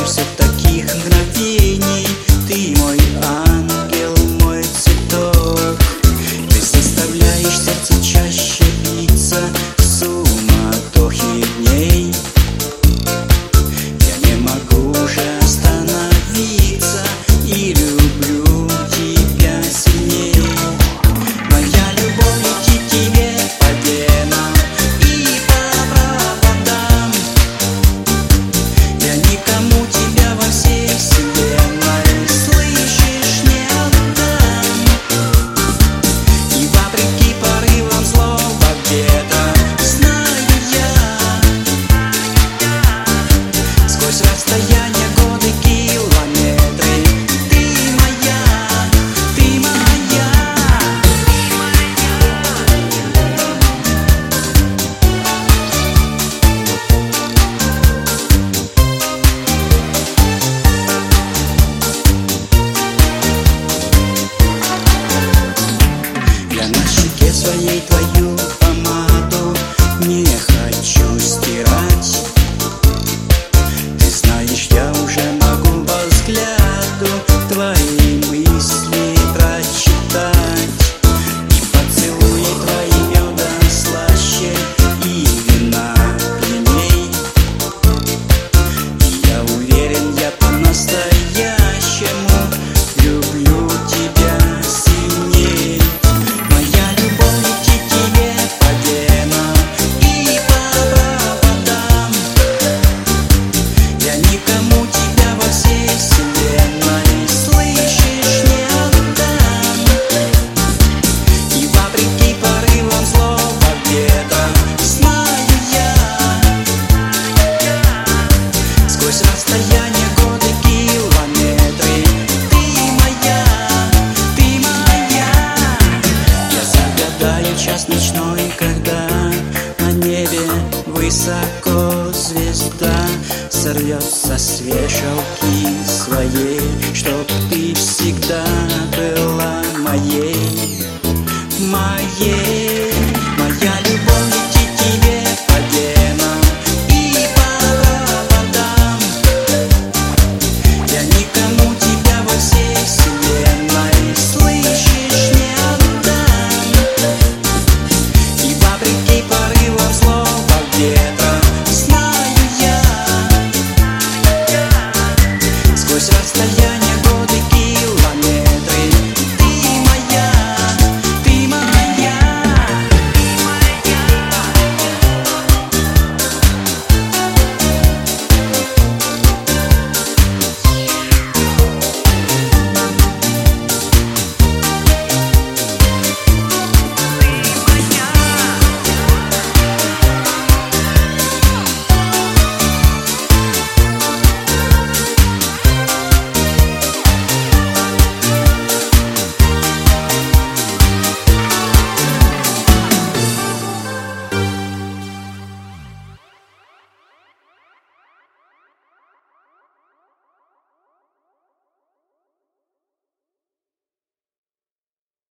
дождешься таких мгновений. Ты мой ангел, мой цветок. Ты заставляешь сердце чаще биться в суматохе дней. Я не могу уже остановиться и люблю тебя сильней. Моя любовь летит тебе по венам и по проводам. Я никому тебя во всей вселенной, слышишь, не отдам. И вопреки порывам злого ветра знаю я, сквозь расстояние, годы, километры, ты моя, ты моя. Я на щеке своей твою помаду не хочу стирать. Ты знаешь, я уже могу по взгляду твои мысли прочитать. И поцелуи твои меда слаще и вина пьяней. И я уверен, я по-настоящему люблю тебя сильней. Моя любовь летит тебе по венам и по проводам. Я никому тебя во всей вселенной, слышишь, не отдам. И вопреки порывам злого ветра знаю я, сквозь расстояние, годы, километры, ты моя, ты моя. Я загадаю час ночной, когда на небе высоко звезда сорвется с вешалки своей, чтоб ты всегда